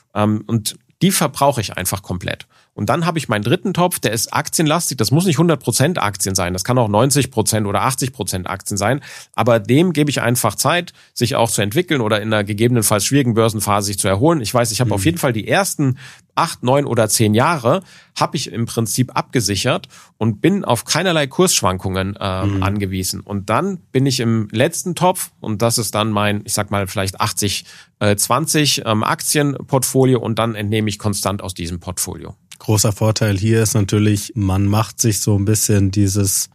Und die verbrauche ich einfach komplett. Und dann habe ich meinen dritten Topf, der ist aktienlastig. Das muss nicht 100% Aktien sein. Das kann auch 90% oder 80% Aktien sein. Aber dem gebe ich einfach Zeit, sich auch zu entwickeln oder in einer gegebenenfalls schwierigen Börsenphase sich zu erholen. Ich weiß, ich habe auf jeden Fall die ersten 8, 9 oder 10 Jahre habe ich im Prinzip abgesichert und bin auf keinerlei Kursschwankungen angewiesen. Und dann bin ich im letzten Topf, und das ist dann mein, ich sag mal vielleicht 80-20 Aktienportfolio, und dann entnehme ich konstant aus diesem Portfolio. Großer Vorteil hier ist natürlich, man macht sich so ein bisschen dieses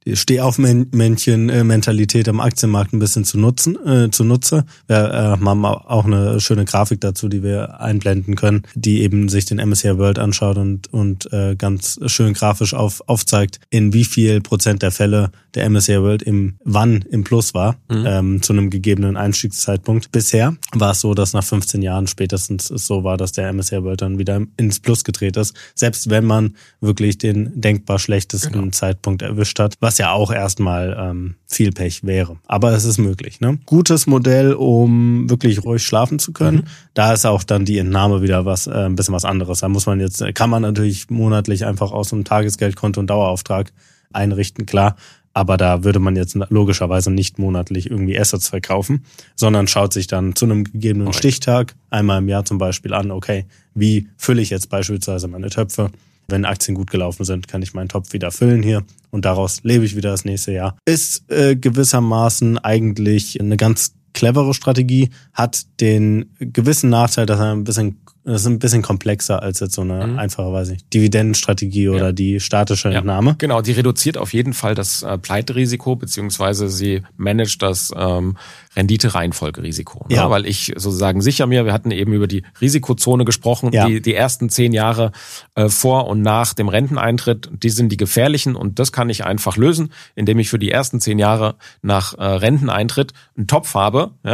Steh-auf-Männchen-Mentalität am Aktienmarkt ein bisschen zunutze. Wir haben auch eine schöne Grafik dazu, die wir einblenden können, die eben sich den MSCI World anschaut und ganz schön grafisch aufzeigt, in wie viel Prozent der Fälle der MSCI World wann im Plus war, zu einem gegebenen Einstiegszeitpunkt. Bisher war es so, dass nach 15 Jahren spätestens es so war, dass der MSCI World dann wieder ins Plus gedreht ist. Selbst wenn man wirklich den denkbar schlechtesten Zeitpunkt erwischt hat, was ja auch erstmal viel Pech wäre. Aber es ist möglich, ne? Gutes Modell, um wirklich ruhig schlafen zu können. Da ist auch dann die Entnahme wieder ein bisschen was anderes. Da kann man natürlich monatlich einfach aus einem Tagesgeldkonto einen Dauerauftrag einrichten, klar. Aber da würde man jetzt logischerweise nicht monatlich irgendwie Assets verkaufen, sondern schaut sich dann zu einem gegebenen Stichtag einmal im Jahr zum Beispiel an, okay, wie fülle ich jetzt beispielsweise meine Töpfe? Wenn Aktien gut gelaufen sind, kann ich meinen Topf wieder füllen hier, und daraus lebe ich wieder das nächste Jahr. Ist gewissermaßen eigentlich eine ganz clevere Strategie, hat den gewissen Nachteil, dass das ist ein bisschen komplexer als jetzt so eine einfache, weiß ich, Dividendenstrategie oder die statische Entnahme. Genau, die reduziert auf jeden Fall das Pleiterisiko, beziehungsweise sie managt das Rendite-Reihenfolgerisiko. Ne? Weil ich sozusagen wir hatten eben über die Risikozone gesprochen, die ersten 10 Jahre vor und nach dem Renteneintritt, die sind die gefährlichen, und das kann ich einfach lösen, indem ich für die ersten 10 Jahre nach Renteneintritt einen Topf habe,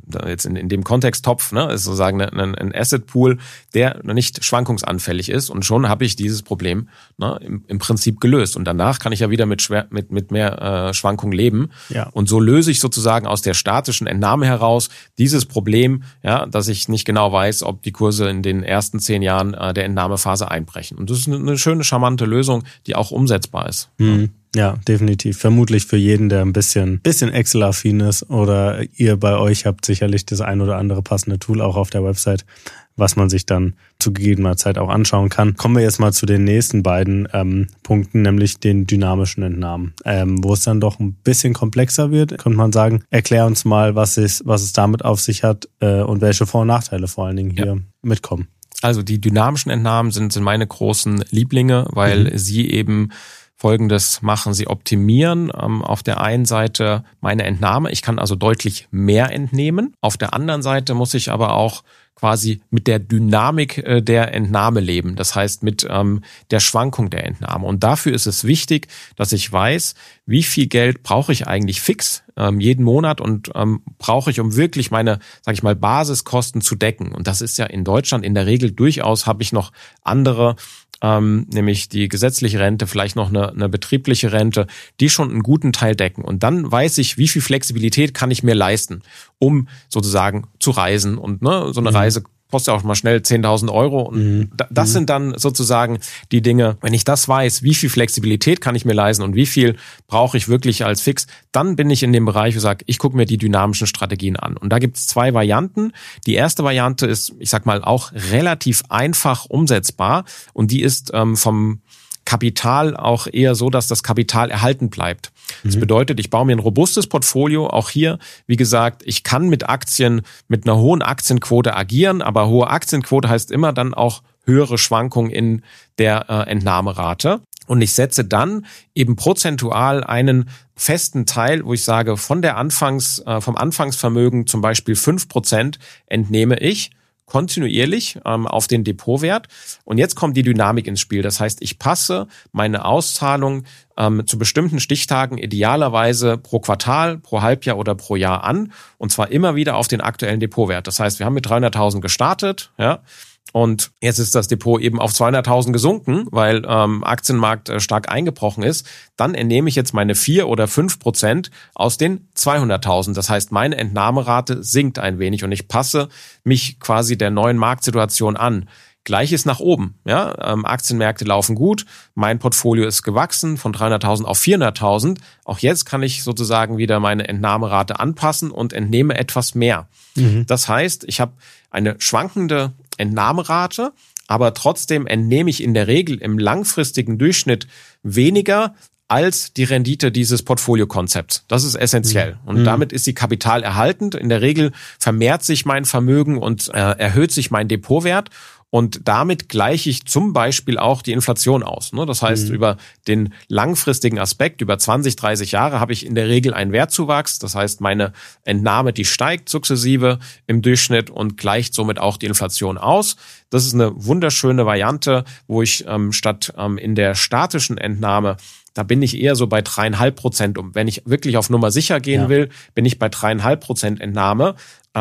jetzt in dem Kontext Topf, ne, ist sozusagen ein Asset Pool, der nicht schwankungsanfällig ist, und schon habe ich dieses Problem, ne, im Prinzip gelöst. Und danach kann ich ja wieder mit mehr Schwankung leben. Ja. Und so löse ich sozusagen aus der statischen Entnahme heraus dieses Problem, ja, dass ich nicht genau weiß, ob die Kurse in den ersten 10 Jahren der Entnahmephase einbrechen. Und das ist eine schöne, charmante Lösung, die auch umsetzbar ist. Ja, definitiv. Vermutlich für jeden, der ein bisschen Excel-affin ist, oder ihr bei euch habt sicherlich das ein oder andere passende Tool auch auf der Website, was man sich dann zu gegebener Zeit auch anschauen kann. Kommen wir jetzt mal zu den nächsten beiden Punkten, nämlich den dynamischen Entnahmen, wo es dann doch ein bisschen komplexer wird, könnte man sagen. Erklär uns mal, was es damit auf sich hat und welche Vor- und Nachteile vor allen Dingen hier mitkommen. Also die dynamischen Entnahmen sind meine großen Lieblinge, weil sie eben Folgendes machen: Sie optimieren auf der einen Seite meine Entnahme. Ich kann also deutlich mehr entnehmen. Auf der anderen Seite muss ich aber auch quasi mit der Dynamik der Entnahme leben. Das heißt mit der Schwankung der Entnahme. Und dafür ist es wichtig, dass ich weiß, wie viel Geld brauche ich eigentlich fix jeden Monat und brauche ich, um wirklich meine, sage ich mal, Basiskosten zu decken. Und das ist ja in Deutschland in der Regel durchaus, habe ich noch andere, nämlich die gesetzliche Rente, vielleicht noch eine betriebliche Rente, die schon einen guten Teil decken. Und dann weiß ich, wie viel Flexibilität kann ich mir leisten, um sozusagen zu reisen. Und so eine Reise kostet ja auch mal schnell 10.000 Euro. Und das sind dann sozusagen die Dinge, wenn ich das weiß, wie viel Flexibilität kann ich mir leisten und wie viel brauche ich wirklich als fix, dann bin ich in dem Bereich, wo ich sage, ich gucke mir die dynamischen Strategien an. Und da gibt es 2 Varianten. Die erste Variante ist, ich sag mal, auch relativ einfach umsetzbar, und die ist vom Kapital auch eher so, dass das Kapital erhalten bleibt. Das bedeutet, ich baue mir ein robustes Portfolio. Auch hier, wie gesagt, ich kann mit Aktien, mit einer hohen Aktienquote agieren, aber hohe Aktienquote heißt immer dann auch höhere Schwankungen in der Entnahmerate. Und ich setze dann eben prozentual einen festen Teil, wo ich sage, vom Anfangsvermögen zum Beispiel 5% entnehme ich kontinuierlich auf den Depotwert. Und jetzt kommt die Dynamik ins Spiel. Das heißt, ich passe meine Auszahlung zu bestimmten Stichtagen idealerweise pro Quartal, pro Halbjahr oder pro Jahr an. Und zwar immer wieder auf den aktuellen Depotwert. Das heißt, wir haben mit 300.000 gestartet, ja. Und jetzt ist das Depot eben auf 200.000 gesunken, weil Aktienmarkt stark eingebrochen ist. Dann entnehme ich jetzt meine 4 oder 5% aus den 200.000. Das heißt, meine Entnahmerate sinkt ein wenig und ich passe mich quasi der neuen Marktsituation an. Gleiches nach oben. Ja, Aktienmärkte laufen gut. Mein Portfolio ist gewachsen von 300.000 auf 400.000. Auch jetzt kann ich sozusagen wieder meine Entnahmerate anpassen und entnehme etwas mehr. Das heißt, ich habe eine schwankende Entnahmerate, aber trotzdem entnehme ich in der Regel im langfristigen Durchschnitt weniger als die Rendite dieses Portfoliokonzepts. Das ist essentiell. Und damit ist sie kapitalerhaltend. In der Regel vermehrt sich mein Vermögen und erhöht sich mein Depotwert. Und damit gleiche ich zum Beispiel auch die Inflation aus. Das heißt, über den langfristigen Aspekt, über 20, 30 Jahre, habe ich in der Regel einen Wertzuwachs. Das heißt, meine Entnahme, die steigt sukzessive im Durchschnitt und gleicht somit auch die Inflation aus. Das ist eine wunderschöne Variante, wo ich statt in der statischen Entnahme, da bin ich eher so bei 3,5%. Wenn ich wirklich auf Nummer sicher gehen will, bin ich bei 3,5% Entnahme.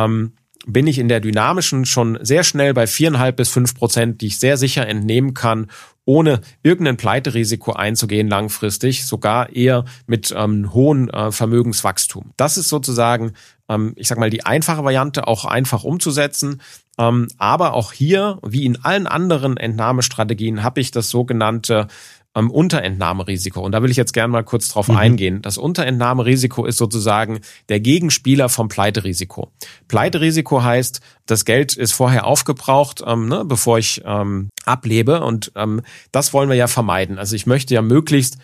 Bin ich in der dynamischen schon sehr schnell bei 4,5 bis 5%, die ich sehr sicher entnehmen kann, ohne irgendein Pleiterisiko einzugehen langfristig, sogar eher mit hohem Vermögenswachstum. Das ist sozusagen, ich sag mal, die einfache Variante, auch einfach umzusetzen. Aber auch hier, wie in allen anderen Entnahmestrategien, habe ich das sogenannte Unterentnahmerisiko. Und da will ich jetzt gerne mal kurz drauf eingehen. Das Unterentnahmerisiko ist sozusagen der Gegenspieler vom Pleiterisiko. Pleiterisiko heißt, das Geld ist vorher aufgebraucht, bevor ich ablebe. Und das wollen wir ja vermeiden. Also ich möchte ja möglichst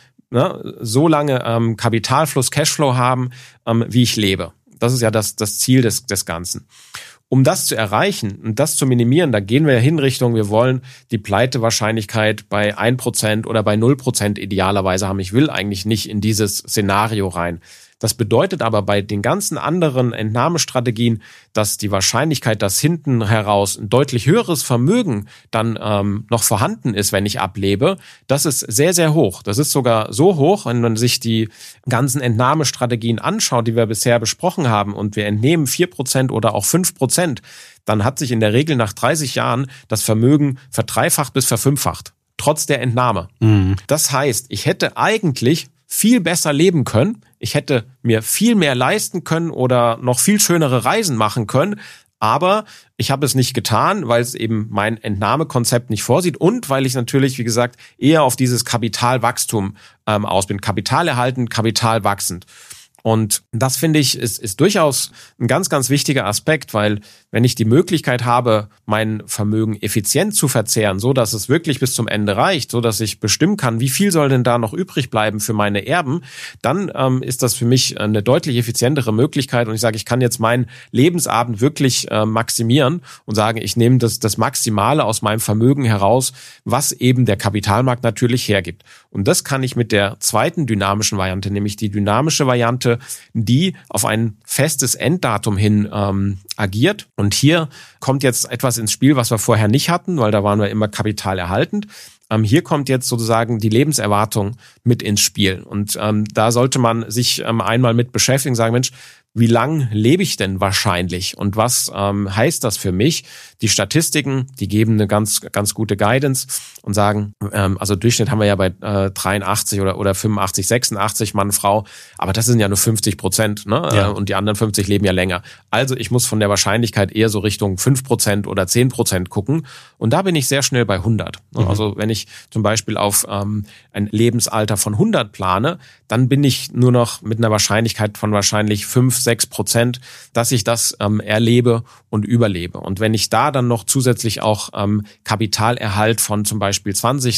so lange Kapitalfluss, Cashflow haben, wie ich lebe. Das ist ja das Ziel des Ganzen. Um das zu erreichen und das zu minimieren, da gehen wir ja hin Richtung, wir wollen die Pleitewahrscheinlichkeit bei 1% oder bei 0% idealerweise haben. Ich will eigentlich nicht in dieses Szenario rein. Das bedeutet aber bei den ganzen anderen Entnahmestrategien, dass die Wahrscheinlichkeit, dass hinten heraus ein deutlich höheres Vermögen dann noch vorhanden ist, wenn ich ablebe, das ist sehr, sehr hoch. Das ist sogar so hoch, wenn man sich die ganzen Entnahmestrategien anschaut, die wir bisher besprochen haben, und wir entnehmen 4% oder auch 5%, dann hat sich in der Regel nach 30 Jahren das Vermögen verdreifacht bis verfünffacht, trotz der Entnahme. Das heißt, ich hätte eigentlich viel besser leben können, ich hätte mir viel mehr leisten können oder noch viel schönere Reisen machen können, aber ich habe es nicht getan, weil es eben mein Entnahmekonzept nicht vorsieht und weil ich natürlich, wie gesagt, eher auf dieses Kapitalwachstum aus bin. Kapital erhalten, Kapital wachsend. Und das, finde ich, ist durchaus ein ganz, ganz wichtiger Aspekt, weil wenn ich die Möglichkeit habe, mein Vermögen effizient zu verzehren, so dass es wirklich bis zum Ende reicht, so dass ich bestimmen kann, wie viel soll denn da noch übrig bleiben für meine Erben, dann ist das für mich eine deutlich effizientere Möglichkeit. Und ich sage, ich kann jetzt meinen Lebensabend wirklich maximieren und sagen, ich nehme das Maximale aus meinem Vermögen heraus, was eben der Kapitalmarkt natürlich hergibt. Und das kann ich mit der zweiten dynamischen Variante, nämlich die dynamische Variante, die auf ein festes Enddatum hin agiert. Und hier kommt jetzt etwas ins Spiel, was wir vorher nicht hatten, weil da waren wir immer kapitalerhaltend. Hier kommt jetzt sozusagen die Lebenserwartung mit ins Spiel. Und da sollte man sich einmal mit beschäftigen, sagen, Mensch, wie lang lebe ich denn wahrscheinlich und was heißt das für mich? Die Statistiken, die geben eine ganz, ganz gute Guidance und sagen, also Durchschnitt haben wir ja bei 83 oder 85, 86 Mann, Frau, aber das sind ja nur 50%, ne? Ja. Und die anderen 50 leben ja länger. Also ich muss von der Wahrscheinlichkeit eher so Richtung 5% oder 10% gucken und da bin ich sehr schnell bei 100. Also wenn ich zum Beispiel auf ein Lebensalter von 100 plane, dann bin ich nur noch mit einer Wahrscheinlichkeit von wahrscheinlich 5-6%, dass ich das erlebe und überlebe. Und wenn ich da dann noch zusätzlich auch Kapitalerhalt von zum Beispiel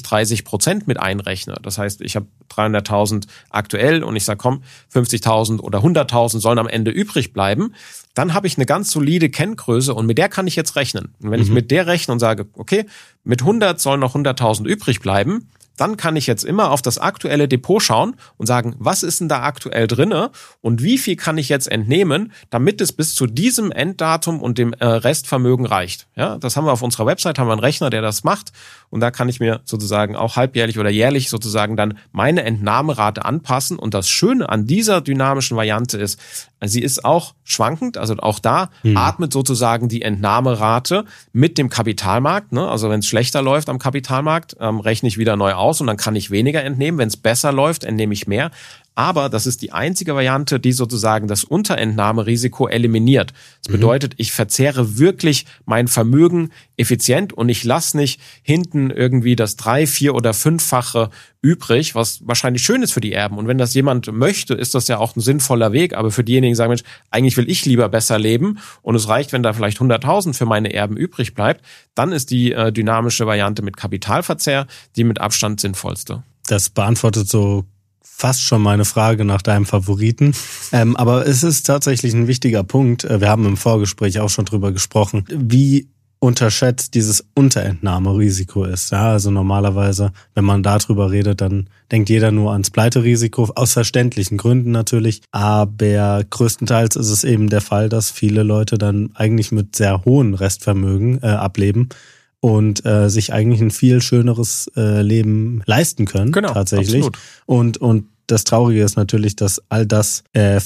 20-30% mit einrechne, das heißt, ich habe 300.000 aktuell und ich sage, komm, 50.000 oder 100.000 sollen am Ende übrig bleiben, dann habe ich eine ganz solide Kenngröße und mit der kann ich jetzt rechnen. Und wenn ich mit der rechne und sage, okay, mit 100 sollen noch 100.000 übrig bleiben, dann kann ich jetzt immer auf das aktuelle Depot schauen und sagen, was ist denn da aktuell drinne und wie viel kann ich jetzt entnehmen, damit es bis zu diesem Enddatum und dem Restvermögen reicht. Ja, das haben wir auf unserer Website, haben wir einen Rechner, der das macht und da kann ich mir sozusagen auch halbjährlich oder jährlich sozusagen dann meine Entnahmerate anpassen und das Schöne an dieser dynamischen Variante ist, sie ist auch schwankend, also auch da atmet sozusagen die Entnahmerate mit dem Kapitalmarkt, ne? Also wenn es schlechter läuft am Kapitalmarkt, rechne ich wieder neu aus und dann kann ich weniger entnehmen. Wenn es besser läuft, entnehme ich mehr. Aber das ist die einzige Variante, die sozusagen das Unterentnahmerisiko eliminiert. Das bedeutet, ich verzehre wirklich mein Vermögen effizient und ich lasse nicht hinten irgendwie das 3-, 4- oder 5-fache übrig, was wahrscheinlich schön ist für die Erben. Und wenn das jemand möchte, ist das ja auch ein sinnvoller Weg. Aber für diejenigen, die sagen, Mensch, eigentlich will ich lieber besser leben und es reicht, wenn da vielleicht 100.000 für meine Erben übrig bleibt, dann ist die dynamische Variante mit Kapitalverzehr die mit Abstand sinnvollste. Das beantwortet so fast schon meine Frage nach deinem Favoriten. Aber es ist tatsächlich ein wichtiger Punkt. Wir haben im Vorgespräch auch schon drüber gesprochen, wie unterschätzt dieses Unterentnahmerisiko ist. Ja, also normalerweise, wenn man darüber redet, dann denkt jeder nur ans Pleiterisiko, aus verständlichen Gründen natürlich. Aber größtenteils ist es eben der Fall, dass viele Leute dann eigentlich mit sehr hohen Restvermögen ableben und sich eigentlich ein viel schöneres Leben leisten können, genau, tatsächlich. Absolut. Und das Traurige ist natürlich, dass all das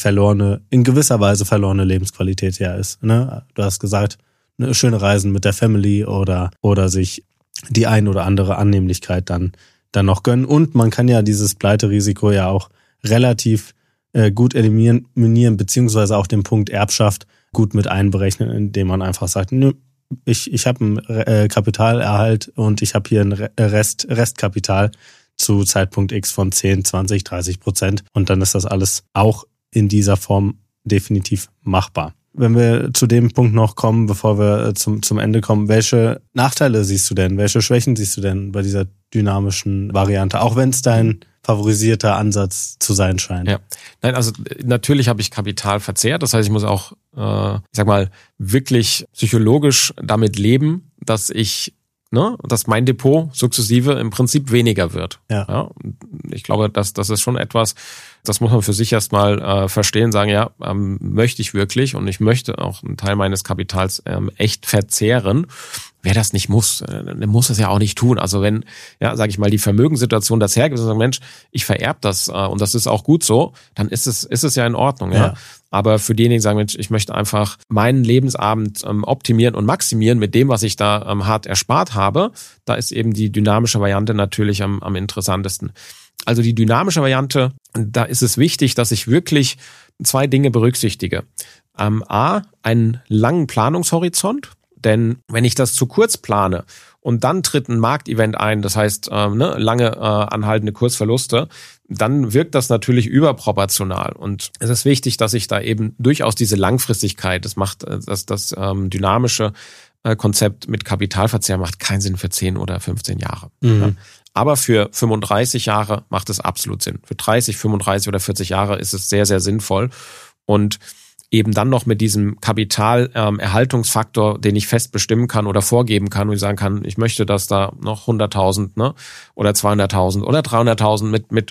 in gewisser Weise verlorene Lebensqualität ja ist. Ne? Du hast gesagt, schöne Reisen mit der Family oder sich die ein oder andere Annehmlichkeit dann noch gönnen. Und man kann ja dieses Pleiterisiko ja auch relativ gut eliminieren, beziehungsweise auch den Punkt Erbschaft gut mit einberechnen, indem man einfach sagt, nö, ich habe einen Kapitalerhalt und ich habe hier ein Restkapital zu Zeitpunkt X von 10, 20, 30%. Und dann ist das alles auch in dieser Form definitiv machbar. Wenn wir zu dem Punkt noch kommen, bevor wir zum Ende kommen, welche Nachteile siehst du denn? Welche Schwächen siehst du denn bei dieser dynamischen Variante? Auch wenn es dein favorisierter Ansatz zu sein scheint. Ja, nein, also natürlich habe ich Kapital verzehrt. Das heißt, ich muss auch, wirklich psychologisch damit leben, dass dass mein Depot sukzessive im Prinzip weniger wird. Ja. Ich glaube, das ist schon etwas, Das muss man für sich erstmal verstehen, sagen, ja, möchte ich wirklich und ich möchte auch einen Teil meines Kapitals echt verzehren. Wer das nicht muss, der muss es ja auch nicht tun. Also wenn, ja, sage ich mal, die Vermögenssituation das hergibt und sagt, Mensch, ich vererbe das und das ist auch gut so, dann ist es ja in Ordnung. Ja. Aber für diejenigen, die sagen, Mensch, ich möchte einfach meinen Lebensabend optimieren und maximieren mit dem, was ich da hart erspart habe, da ist eben die dynamische Variante natürlich am interessantesten. Also die dynamische Variante, da ist es wichtig, dass ich wirklich 2 Dinge berücksichtige. A, einen langen Planungshorizont. Denn wenn ich das zu kurz plane und dann tritt ein Marktevent ein, das heißt lange anhaltende Kursverluste, dann wirkt das natürlich überproportional. Und es ist wichtig, dass ich da eben durchaus diese Langfristigkeit, das dynamische Konzept mit Kapitalverzehr macht keinen Sinn für 10 oder 15 Jahre. Mhm. Ja. Aber für 35 Jahre macht es absolut Sinn. Für 30, 35 oder 40 Jahre ist es sehr, sehr sinnvoll. Und eben dann noch mit diesem Kapitalerhaltungsfaktor, den ich fest bestimmen kann oder vorgeben kann, und ich sagen kann, ich möchte, dass da noch 100.000 oder 200.000 oder 300.000 mit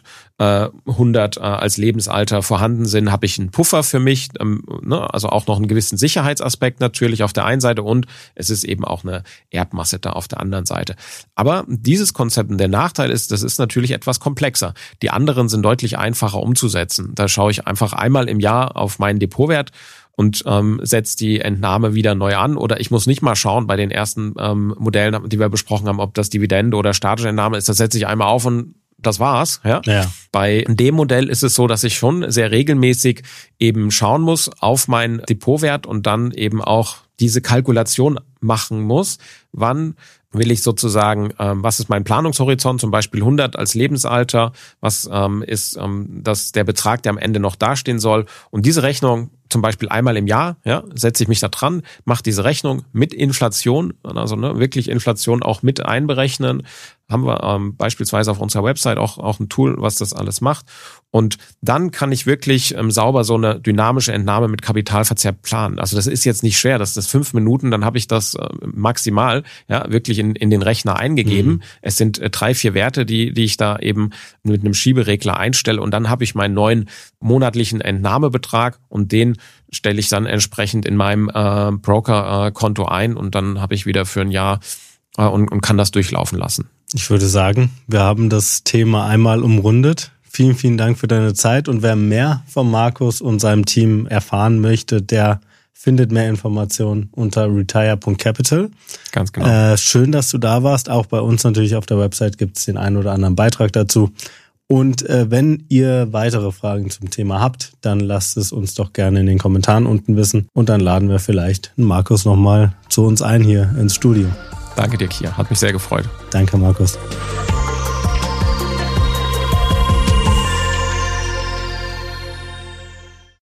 100 als Lebensalter vorhanden sind, habe ich einen Puffer für mich, also auch noch einen gewissen Sicherheitsaspekt natürlich auf der einen Seite und es ist eben auch eine Erbmasse da auf der anderen Seite. Aber dieses Konzept, und der Nachteil ist, das ist natürlich etwas komplexer. Die anderen sind deutlich einfacher umzusetzen. Da schaue ich einfach einmal im Jahr auf meinen Depotwert und setzt die Entnahme wieder neu an. Oder ich muss nicht mal schauen bei den ersten Modellen, die wir besprochen haben, ob das Dividende oder statische Entnahme ist. Das setze ich einmal auf und das war's. Ja. Bei dem Modell ist es so, dass ich schon sehr regelmäßig eben schauen muss auf meinen Depotwert und dann eben auch diese Kalkulation machen muss, wann will ich sozusagen, was ist mein Planungshorizont, zum Beispiel 100 als Lebensalter, was ist der Betrag, der am Ende noch dastehen soll. Und diese Rechnung zum Beispiel einmal im Jahr, ja, setze ich mich da dran, mache diese Rechnung mit Inflation, also wirklich Inflation auch mit einberechnen. Haben wir beispielsweise auf unserer Website auch ein Tool, was das alles macht. Und dann kann ich wirklich sauber so eine dynamische Entnahme mit Kapitalverzehr planen. Also das ist jetzt nicht schwer, das ist 5 Minuten, dann habe ich das maximal wirklich in den Rechner eingegeben. Mhm. Es sind 3, 4 Werte, die ich da eben mit einem Schieberegler einstelle und dann habe ich meinen neuen monatlichen Entnahmebetrag und den stelle ich dann entsprechend in meinem Broker-Konto ein und dann habe ich wieder für ein Jahr und kann das durchlaufen lassen. Ich würde sagen, wir haben das Thema einmal umrundet. Vielen, vielen Dank für deine Zeit und wer mehr von Markus und seinem Team erfahren möchte, der findet mehr Informationen unter retire.capital. Ganz genau. Schön, dass du da warst. Auch bei uns natürlich auf der Website gibt es den einen oder anderen Beitrag dazu. Und wenn ihr weitere Fragen zum Thema habt, dann lasst es uns doch gerne in den Kommentaren unten wissen. Und dann laden wir vielleicht Markus nochmal zu uns ein hier ins Studio. Danke dir, Kia. Hat mich sehr gefreut. Danke, Markus.